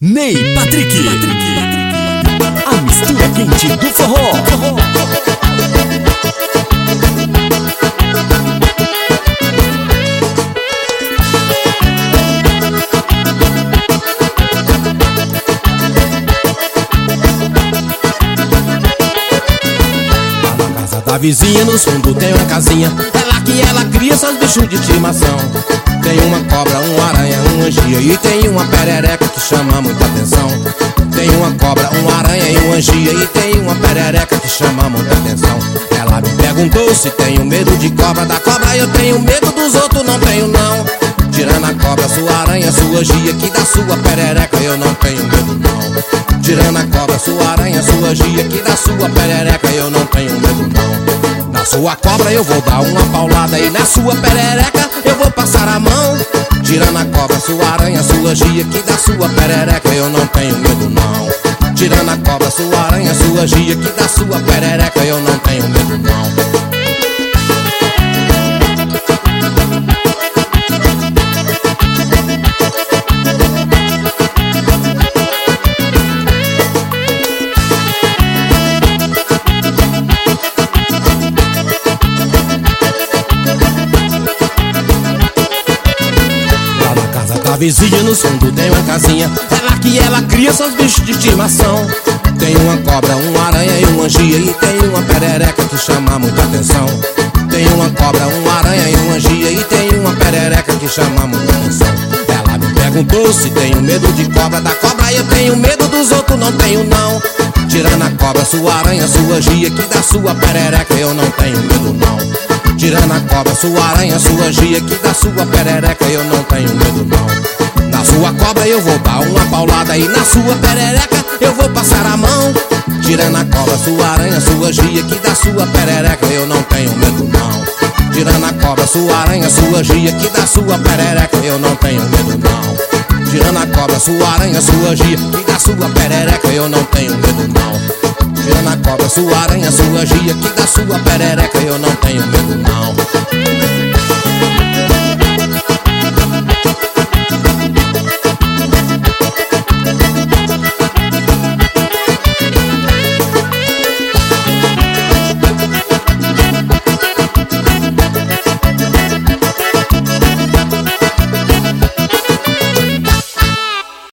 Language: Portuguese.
Ney Patrick, a mistura quente do forró. Na casa da vizinha, no fundo tem uma casinha. É lá que ela cria seus bichos de estimação. Tem uma cobra, uma aranha, um angia e tem uma perereca que chama muita atenção. Tem uma cobra, uma aranha e um angia e tem uma perereca que chama muita atenção. Ela me perguntou se tenho medo de cobra. Da cobra eu tenho medo, dos outros não tenho não. Tirando a cobra, sua aranha, sua angia, que da sua perereca eu não tenho medo não. Tirando a cobra, sua aranha, sua angia, que da sua perereca eu não tenho medo não. Na sua cobra eu vou dar uma paulada e na sua perereca eu vou passar a mão. Tirando a cobra, sua aranha, sua angia, que da sua perereca eu não tenho medo não. Tirando a cobra, sua aranha, sua angia, que da sua perereca eu não tenho medo não. A vizinha no fundo tem uma casinha. É lá que ela cria seus bichos de estimação. Tem uma cobra, uma aranha e um angia e tem uma perereca que chama muita atenção. Tem uma cobra, uma aranha e um angia e tem uma perereca que chama muita atenção. Ela me perguntou se tenho medo de cobra. Da cobra eu tenho medo, dos outros não tenho não. Tirando a cobra, sua aranha, sua angia, que da sua perereca eu não tenho medo não. Tirando a cobra, sua aranha, sua angia, que da sua perereca eu não tenho medo não. Na sua cobra eu vou dar uma paulada e na sua perereca eu vou passar a mão. Tirando a cobra, sua aranha, sua angia, que da sua perereca eu não tenho medo não. Tirando a cobra, sua aranha, sua angia, que da sua perereca eu não tenho medo não. Tirando a cobra, sua aranha, sua angia, que da sua perereca eu não tenho medo não. Tirando a cobra, sua aranha, sua angia, que da sua perereca eu não tenho medo não.